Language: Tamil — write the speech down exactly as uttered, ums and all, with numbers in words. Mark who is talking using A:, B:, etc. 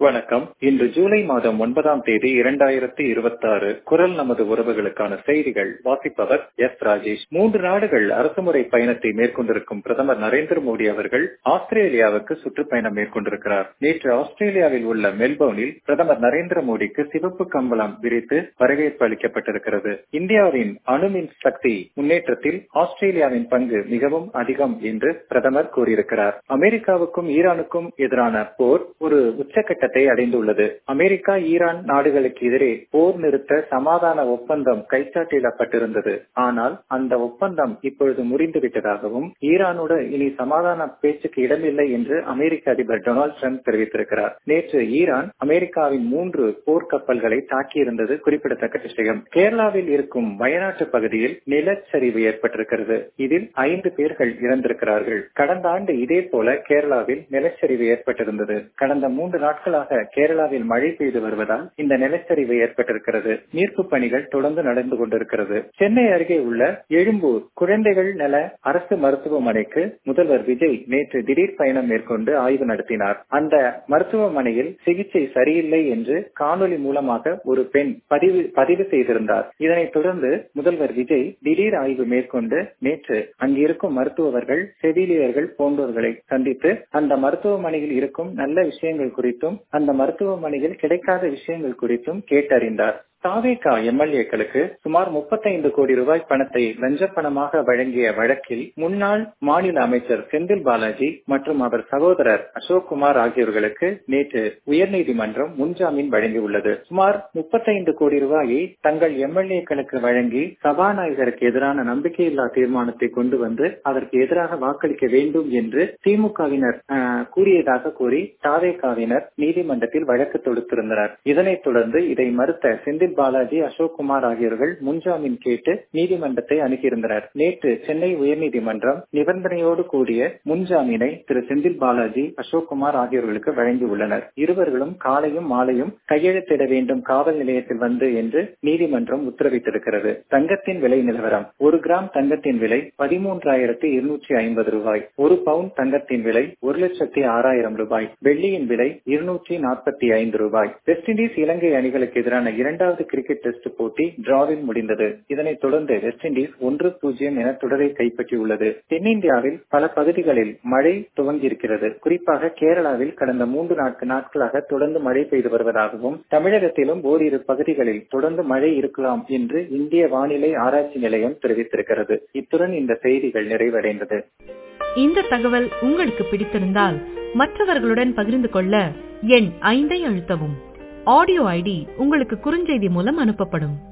A: வணக்கம். இன்று ஜூலை மாதம் ஒன்பதாம் தேதி இரண்டாயிரத்தி இருபத்தி ஆறு. குரல் நமது உறவுகளுக்கான செய்திகள் வாசிப்பவர் எஸ் ராஜேஷ். மூன்று நாடுகள் அரசுமுறை பயணத்தை மேற்கொண்டிருக்கும் பிரதமர் நரேந்திர மோடி அவர்கள் ஆஸ்திரேலியாவுக்கு சுற்றுப்பயணம் மேற்கொண்டிருக்கிறார். நேற்று ஆஸ்திரேலியாவில் உள்ள மெல்போர்னில் பிரதமர் நரேந்திர மோடிக்கு சிவப்பு கம்பளம் விரித்து வரவேற்பு அளிக்கப்பட்டிருக்கிறது. இந்தியாவின் அணுமின் சக்தி முன்னேற்றத்தில் ஆஸ்திரேலியாவின் பங்கு மிகவும் அதிகம் என்று பிரதமர் கூறியிருக்கிறார். அமெரிக்காவுக்கும் ஈரானுக்கும் எதிரான போர் ஒரு உச்சக்கட்ட அடைந்துள்ளது. அமெரிக்கா ஈரான் நாடுகளுக்கு எதிரே போர் நிறுத்த சமாதான ஒப்பந்தம் கைச்சாட்டிடப்பட்டிருந்தது. ஆனால் அந்த ஒப்பந்தம் இப்பொழுது முறிந்துவிட்டதாகவும் ஈரானோடு இனி சமாதான பேச்சுக்கு இடமில்லை என்று அமெரிக்க அதிபர் டொனால்டு டிரம்ப் தெரிவித்திருக்கிறார். நேற்று ஈரான் அமெரிக்காவின் மூன்று போர்க்கப்பல்களை தாக்கியிருந்தது குறிப்பிடத்தக்க விஷயம். கேரளாவில் இருக்கும் வயநாட்டு பகுதியில் நிலச்சரிவு ஏற்பட்டிருக்கிறது. இதில் ஐந்து பேர்கள் இறந்திருக்கிறார்கள். கடந்த ஆண்டு இதே போல கேரளாவில் நிலச்சரிவு ஏற்பட்டிருந்தது. கடந்த மூன்று நாட்களாக கேரளாவில் மழை பெய்து வருவதால் இந்த நிலச்சரிவு ஏற்பட்டிருக்கிறது. மீட்பு பணிகள் தொடர்ந்து நடந்து கொண்டிருக்கிறது. சென்னை அருகே உள்ள எழும்பூர் குழந்தைகள் நல அரசு மருத்துவமனைக்கு முதல்வர் விஜய் நேற்று திடீர் பயணம் மேற்கொண்டு ஆய்வு நடத்தினார். அந்த மருத்துவமனையில் சிகிச்சை சரியில்லை என்று காணொலி மூலமாக ஒரு பெண் பதிவு பதிவு செய்திருந்தார். இதனைத் தொடர்ந்து முதல்வர் விஜய் திடீர் ஆய்வு மேற்கொண்டு நேற்று அங்கிருக்கும் மருத்துவர்கள் செவிலியர்கள் போன்றோர்களை சந்தித்து அந்த மருத்துவமனையில் இருக்கும் நல்ல விஷயங்கள் குறித்தும் அந்த மருத்துவமனையில் கிடைக்காத விஷயங்கள் குறித்தும் கேட்டறிந்தார். தாவேகா எம்எல்ஏக்களுக்கு சுமார் முப்பத்தைந்து கோடி ரூபாய் பணத்தை லஞ்ச பணமாக வழங்கிய வழக்கில் முன்னாள் மாநில அமைச்சர் செந்தில் பாலாஜி மற்றும் அவர் சகோதரர் அசோக் குமார் ஆகியோர்களுக்கு நேற்று உயர்நீதிமன்றம் முன்ஜாமீன் வழங்கியுள்ளது. சுமார் முப்பத்தைந்து கோடி ரூபாயை தங்கள் எம்எல்ஏக்களுக்கு வழங்கி சபாநாயகருக்கு எதிரான நம்பிக்கையில்லா தீர்மானத்தை கொண்டு வந்து அதற்கு எதிராக வாக்களிக்க வேண்டும் என்று திமுகவினர் கூறியதாக கூறி தாவேகாவினர் நீதிமன்றத்தில் வழக்கு தொடுத்திருந்தனர். இதனைத் தொடர்ந்து இதை மறுத்த செந்தில் பாலாஜி அசோக் குமார் ஆகியோர்கள் முன்ஜாமீன் கேட்டு நீதிமன்றத்தை அணுகியிருந்தனர். நேற்று சென்னை உயர்நீதிமன்றம் நிபந்தனையோடு கூடிய முன்ஜாமீனை திரு செந்தில் பாலாஜி அசோக் குமார் ஆகியோர்களுக்கு வழங்கியுள்ளனர். இருவர்களும் காலையும் மாலையும் கையெழுத்திட வேண்டும் காவல் நிலையத்தில் வந்து என்று நீதிமன்றம் உத்தரவிட்டிருக்கிறது. தங்கத்தின் விலை நிலவரம்: ஒரு கிராம் தங்கத்தின் விலை பதிமூன்றாயிரத்தி இருநூற்றி ஐம்பது ரூபாய். ஒரு பவுன் தங்கத்தின் விலை ஒரு லட்சத்தி ஆறாயிரம் ரூபாய். வெள்ளியின் விலை இருநூற்றி நாற்பத்தி ஐந்து ரூபாய். வெஸ்ட் இண்டீஸ் இலங்கை அணிகளுக்கு எதிரான இரண்டாவது கிரிக்கெட் டெஸ்ட் போட்டி டிராவில் முடிந்தது. இதனைத் தொடர்ந்து வெஸ்ட் இண்டீஸ் ஒன்று பூஜ்ஜியம் என தொடரை கைப்பற்றியுள்ளது. தென்னிந்தியாவில் பல பகுதிகளில் மழை துவங்கியிருக்கிறது. குறிப்பாக கேரளாவில் கடந்த மூன்று நான்கு நாட்களாக தொடர்ந்து மழை பெய்து வருவதாகவும் தமிழகத்திலும் ஓரிரு பகுதிகளில் தொடர்ந்து மழை இருக்கலாம் என்று இந்திய வானிலை ஆராய்ச்சி நிலையம் தெரிவித்திருக்கிறது. இத்துடன் இந்த செய்திகள் நிறைவடைந்தது.
B: இந்த தகவல் உங்களுக்கு பிடித்திருந்தால் மற்றவர்களுடன் பகிர்ந்து கொள்ள எண் ஐந்தை அழுத்தவும். ஆடியோ ஐடி உங்களுக்கு குறுஞ்செய்தி மூலம் அனுப்பப்படும்.